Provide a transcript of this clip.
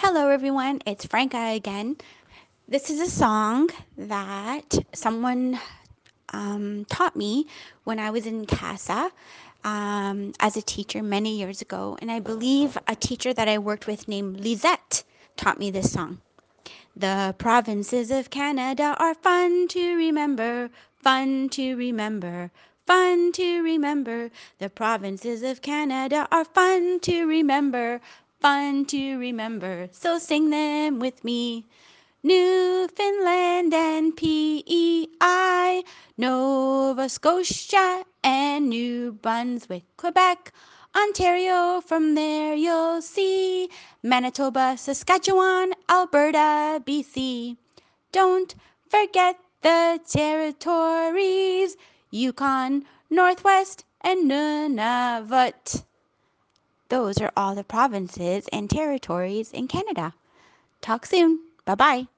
Hello, everyone. It's Franca again. This is a song that someone taught me when I was in CASA as a teacher many years ago. And I believe a teacher that I worked with named Lisette taught me this song. The provinces of Canada are fun to remember, fun to remember, fun to remember. The provinces of Canada are fun to remember, fun to remember. So sing them with me. Newfoundland and PEI, Nova Scotia and New Brunswick, Quebec, Ontario, from there you'll see Manitoba, Saskatchewan, Alberta, BC. Don't forget the territories, Yukon, Northwest, and Nunavut. Those are all the provinces and territories in Canada. Talk soon. Bye-bye.